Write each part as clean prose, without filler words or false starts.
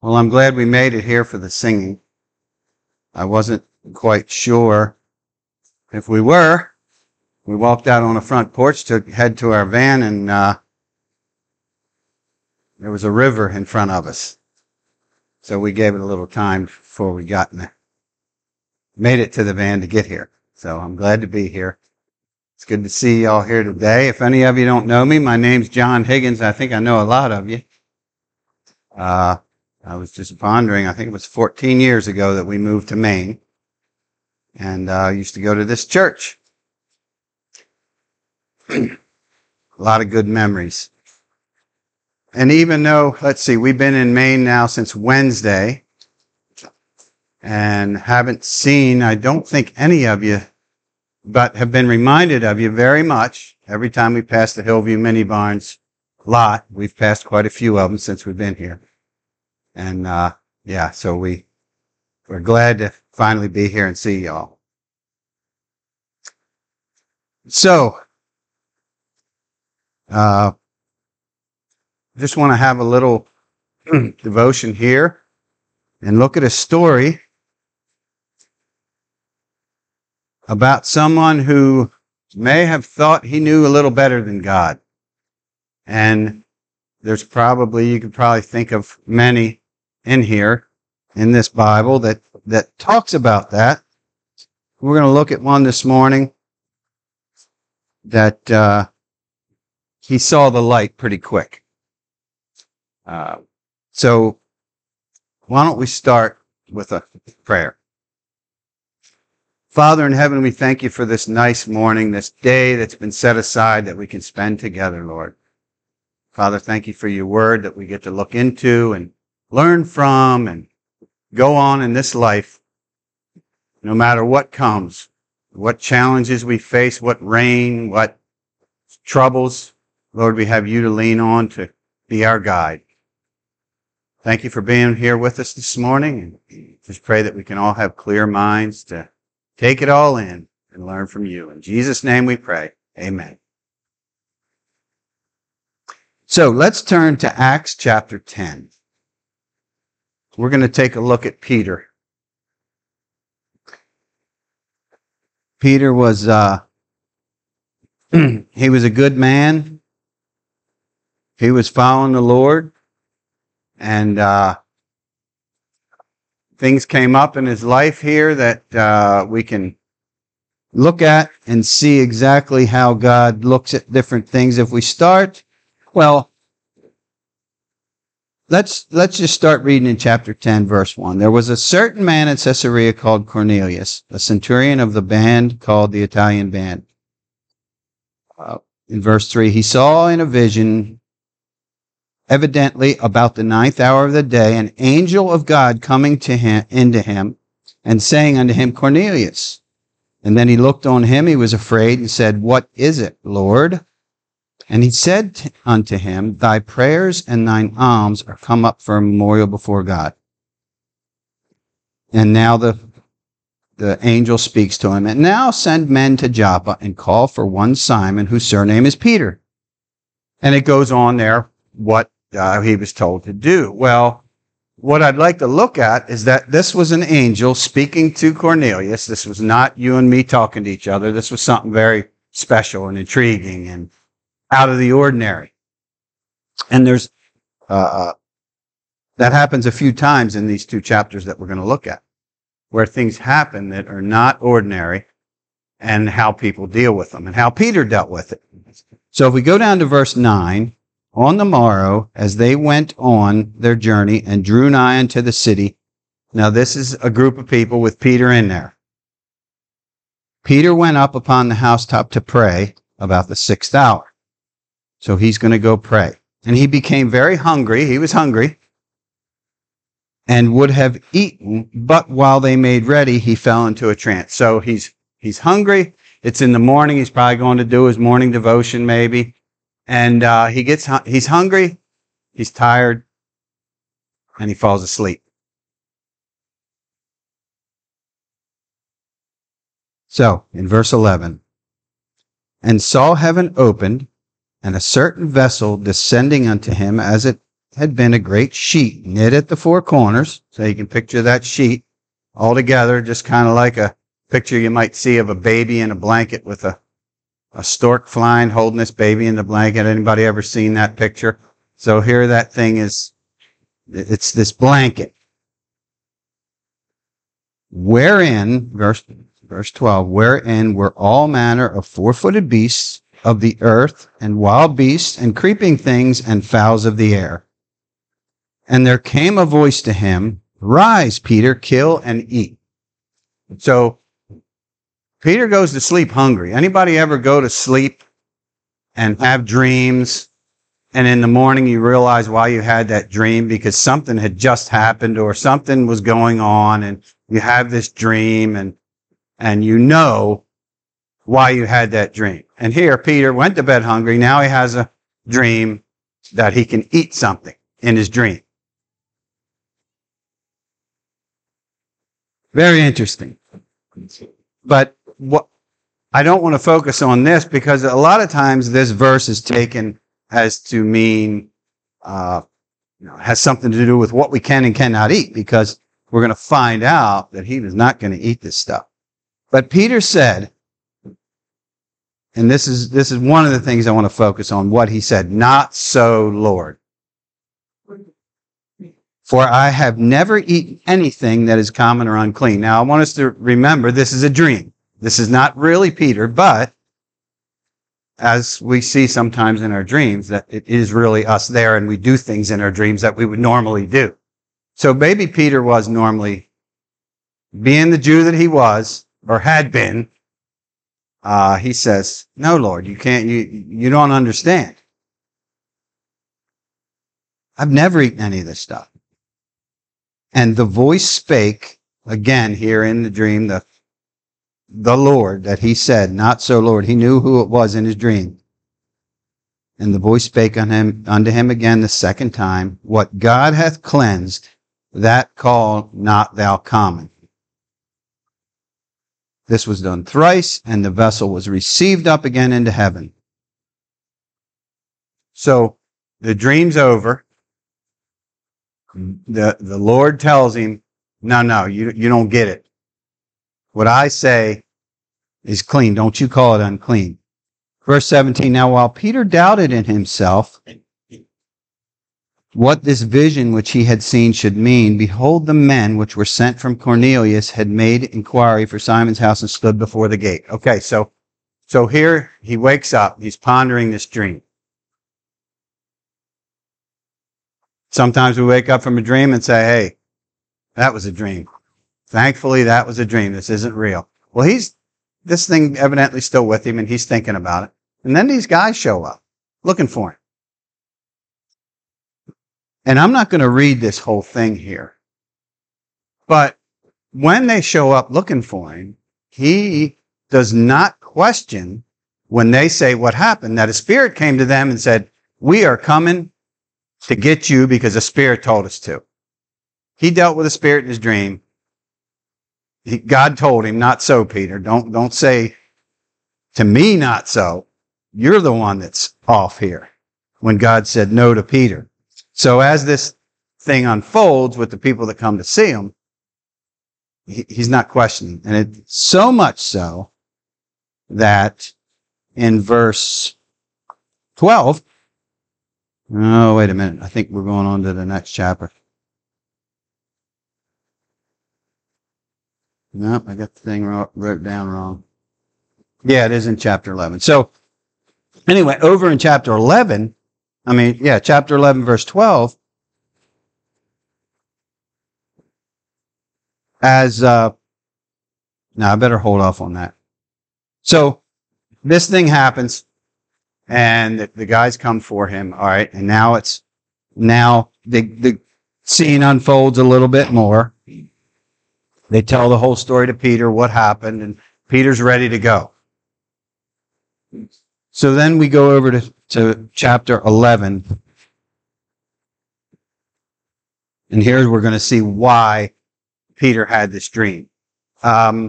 Well, I'm glad we made it here for the singing. I wasn't quite sure if we were. We walked out on the front porch to head to our van, and there was a river in front of us. So we gave it a little time before we made it to the van to get here. So I'm glad to be here. It's good to see you all here today. If any of you don't know me, my name's John Higgins. I think I know a lot of you. I was just pondering, I think it was 14 years ago that we moved to Maine. And I used to go to this church. A lot of good memories. And even though, let's see, we've been in Maine now since Wednesday and haven't seen, I don't think any of you, but have been reminded of you very much. Every time we pass the Hillview Mini Barns lot, we've passed quite a few of them since we've been here. And so we're glad to finally be here and see y'all. So, just want to have a little devotion here and look at a story about someone who may have thought he knew a little better than God. And you could probably think of many in here in this Bible that talks about that. We're going to look at one this morning that he saw the light pretty quick. So why don't we start with a prayer? Father in heaven, we thank you for this nice morning, this day that's been set aside that we can spend together, Lord. Father, thank you for your word that we get to look into and learn from and go on in this life, no matter what comes, what challenges we face, what rain, what troubles. Lord, we have you to lean on to be our guide. Thank you for being here with us this morning. And just pray that we can all have clear minds to take it all in and learn from you. In Jesus' name we pray. Amen. So let's turn to Acts chapter 10. We're going to take a look at Peter. Peter was, he was a good man. He was following the Lord. And things came up in his life here that we can look at and see exactly how God looks at different things. If we start, well, let's just start reading in chapter 10, verse 1. There was a certain man in Caesarea called Cornelius, a centurion of the band called the Italian Band. In verse 3, he saw in a vision, evidently about the 9th hour of the day, an angel of God coming into him and saying unto him, Cornelius. And then he looked on him, he was afraid, and said, What is it, Lord? And he said unto him, Thy prayers and thine alms are come up for a memorial before God. And now the angel speaks to him, And now send men to Joppa and call for one Simon, whose surname is Peter. And it goes on there what he was told to do. Well, what I'd like to look at is that this was an angel speaking to Cornelius. This was not you and me talking to each other. This was something very special and intriguing and out of the ordinary. And there's that happens a few times in these two chapters that we're going to look at, where things happen that are not ordinary and how people deal with them and how Peter dealt with it. So if we go down to verse 9, on the morrow, as they went on their journey and drew nigh unto the city. Now this is a group of people with Peter in there. Peter went up upon the housetop to pray about the 6th hour. So he's going to go pray. And he became very hungry. He was hungry and would have eaten, but while they made ready, he fell into a trance. So he's hungry. It's in the morning. He's probably going to do his morning devotion maybe. And he's hungry, he's tired, and he falls asleep. So, in verse 11, and saw heaven opened, and a certain vessel descending unto him as it had been a great sheet knit at the four corners. So you can picture that sheet all together, just kind of like a picture you might see of a baby in a blanket with a stork flying, holding this baby in the blanket. Anybody ever seen that picture? So here that thing is, it's this blanket. Wherein, verse 12, wherein were all manner of four-footed beasts of the earth, and wild beasts, and creeping things, and fowls of the air. And there came a voice to him, Rise, Peter, kill and eat. So, Peter goes to sleep hungry. Anybody ever go to sleep and have dreams, and in the morning you realize why you had that dream? Because something had just happened or something was going on, and you have this dream, and you know why you had that dream. And here, Peter went to bed hungry. Now he has a dream that he can eat something in his dream. Very interesting. But what I don't want to focus on this, because a lot of times this verse is taken as to mean, has something to do with what we can and cannot eat, because we're going to find out that he was not going to eat this stuff. But Peter said, and this is one of the things I want to focus on, what he said, not so, Lord. For I have never eaten anything that is common or unclean. Now, I want us to remember this is a dream. This is not really Peter, but as we see sometimes in our dreams, that it is really us there, and we do things in our dreams that we would normally do. So maybe Peter was normally, being the Jew that he was, or had been, he says, no, Lord, you can't, you don't understand. I've never eaten any of this stuff. And the voice spake, again here in the dream, the Lord, that he said, not so, Lord. He knew who it was in his dream. And the voice spake unto him again the second time, what God hath cleansed, that call not thou common. This was done thrice, and the vessel was received up again into heaven. So the dream's over. The Lord tells him, no, you don't get it. What I say is clean. Don't you call it unclean. Verse 17, now while Peter doubted in himself what this vision which he had seen should mean, behold, the men which were sent from Cornelius had made inquiry for Simon's house and stood before the gate. Okay, so here he wakes up. He's pondering this dream. Sometimes we wake up from a dream and say, hey, that was a dream. Thankfully, that was a dream. This isn't real. Well, this thing evidently still with him, and he's thinking about it. And then these guys show up looking for him. And I'm not going to read this whole thing here. But when they show up looking for him, he does not question when they say what happened, that a spirit came to them and said, we are coming to get you because a spirit told us to. He dealt with a spirit in his dream. God told him, not so, Peter. Don't say to me, not so. You're the one that's off here. When God said no to Peter. So as this thing unfolds with the people that come to see him, he's not questioning. And it's so much so that in verse 12, oh, wait a minute. I think we're going on to the next chapter. Nope, I got the thing wrote down wrong. Yeah, it is in chapter 11. So anyway, over in chapter 11, chapter 11, verse 12, now I better hold off on that. So this thing happens, and the guys come for him, all right, and now the scene unfolds a little bit more. They tell the whole story to Peter, what happened, and Peter's ready to go. So then we go over to chapter 11. And here we're going to see why Peter had this dream. I'd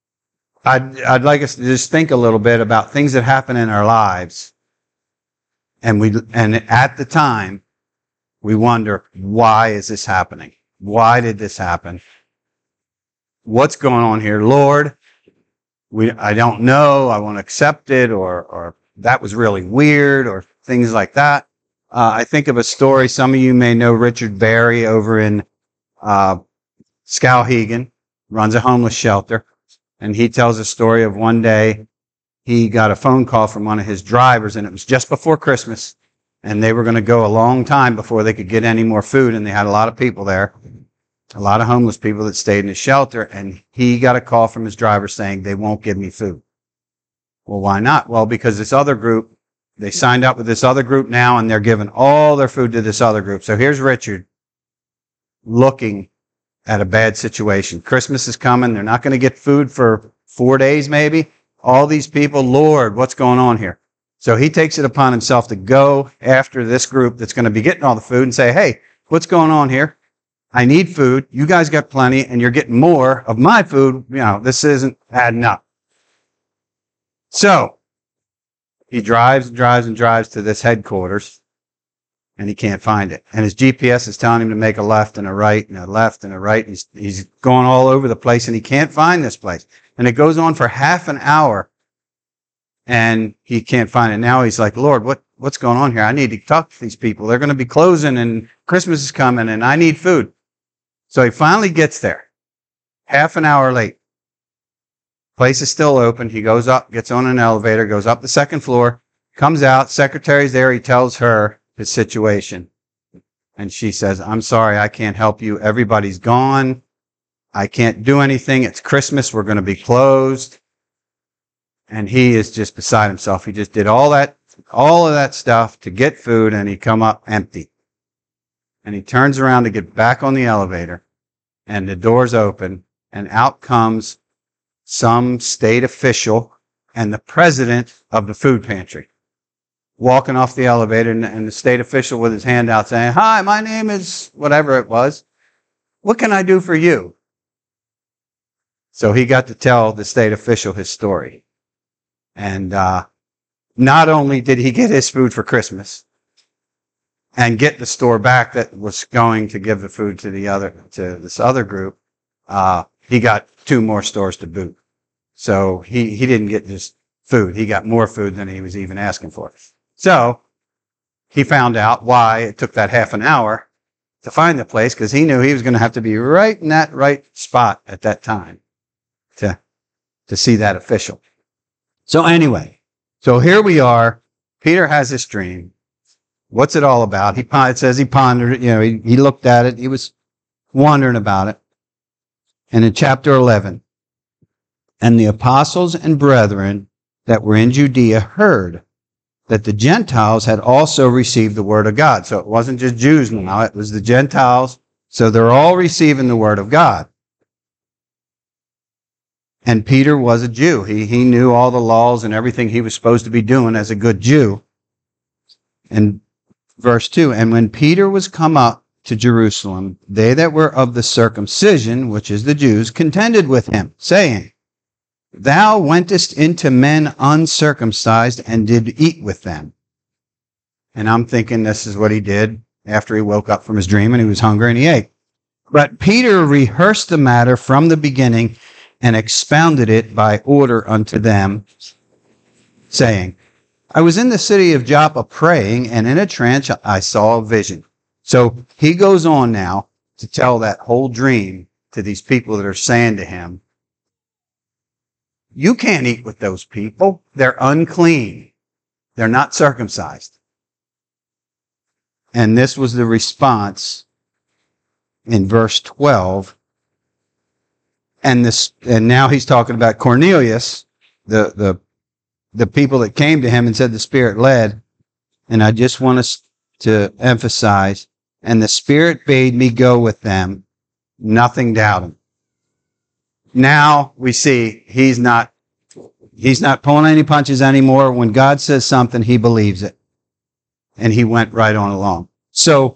like us to just think a little bit about things that happen in our lives And at the time, we wonder, why is this happening? Why did this happen? What's going on here? Lord, I don't know. I won't accept it, or that was really weird, or things like that. I think of a story. Some of you may know Richard Berry over in Skowhegan, runs a homeless shelter. And he tells a story of one day he got a phone call from one of his drivers, and it was just before Christmas. And they were going to go a long time before they could get any more food. And they had a lot of people there, a lot of homeless people that stayed in his shelter. And he got a call from his driver saying, they won't give me food. Well, why not? Well, because this other group, they signed up with this other group now, and they're giving all their food to this other group. So here's Richard looking at a bad situation. Christmas is coming. They're not going to get food for 4 days, maybe. All these people, Lord, what's going on here? So he takes it upon himself to go after this group that's going to be getting all the food and say, hey, what's going on here? I need food. You guys got plenty, and you're getting more of my food. You know, this isn't adding up. So he drives and drives and drives to this headquarters, and he can't find it. And his GPS is telling him to make a left and a right and a left and a right. He's going all over the place, and he can't find this place. And it goes on for half an hour, and he can't find it. Now he's like, Lord, what's going on here? I need to talk to these people. They're going to be closing, and Christmas is coming, and I need food. So he finally gets there, half an hour late. Place is still open. He goes up, gets on an elevator, goes up the second floor, comes out. Secretary's there. He tells her his situation. And she says, I'm sorry, I can't help you. Everybody's gone. I can't do anything. It's Christmas. We're going to be closed. And he is just beside himself. He just did all of that stuff to get food, and he come up empty. And he turns around to get back on the elevator, and the door's open, and out comes some state official and the president of the food pantry walking off the elevator, and the state official with his hand out saying, hi, my name is whatever it was. What can I do for you? So he got to tell the state official his story. And not only did he get his food for Christmas and get the store back that was going to give the food to this other group, he got 2 more stores to boot. So he didn't get just food. He got more food than he was even asking for. So he found out why it took that half an hour to find the place, because he knew he was going to have to be right in that right spot at that time to see that official. So anyway, so here we are. Peter has this dream. What's it all about? It says he pondered it. He looked at it. He was wondering about it. And in chapter 11, and the apostles and brethren that were in Judea heard that the Gentiles had also received the word of God. So it wasn't just Jews now, it was the Gentiles. So they're all receiving the word of God. And Peter was a Jew. He knew all the laws and everything he was supposed to be doing as a good Jew. And verse 2, and when Peter was come up to Jerusalem, they that were of the circumcision, which is the Jews, contended with him, saying, Thou wentest into men uncircumcised and did eat with them. And I'm thinking this is what he did after he woke up from his dream and he was hungry and he ate. But Peter rehearsed the matter from the beginning and expounded it by order unto them, saying, I was in the city of Joppa praying, and in a trance I saw a vision. So he goes on now to tell that whole dream to these people that are saying to him, you can't eat with those people. They're unclean. They're not circumcised. And this was the response in verse 12. And now he's talking about Cornelius, the people that came to him and said the Spirit led. And I just want us to emphasize, and the Spirit bade me go with them, nothing doubting. Now we see he's not pulling any punches anymore. When God says something, he believes it. And he went right on along. So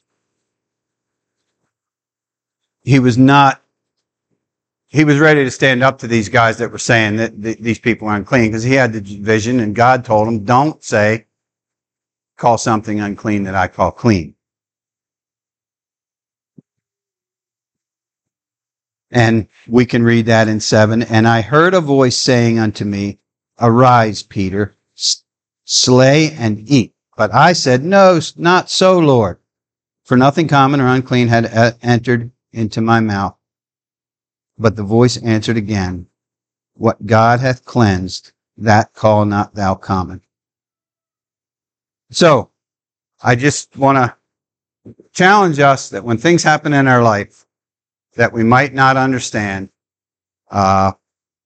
he was ready to stand up to these guys that were saying that these people are unclean, because he had the vision and God told him, don't say call something unclean that I call clean. And we can read that in 7. And I heard a voice saying unto me, Arise, Peter, slay and eat. But I said, No, not so, Lord. For nothing common or unclean had entered into my mouth. But the voice answered again, What God hath cleansed, that call not thou common. So, I just want to challenge us that when things happen in our life that we might not understand, can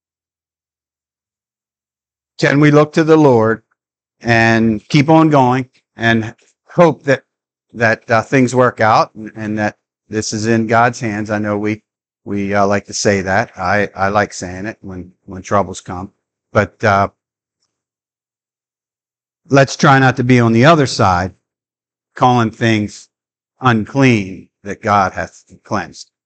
we look to the Lord and keep on going and hope that things work out and that this is in God's hands? I know we like to say that. I like saying it when troubles come, but let's try not to be on the other side, calling things unclean that God hath cleansed.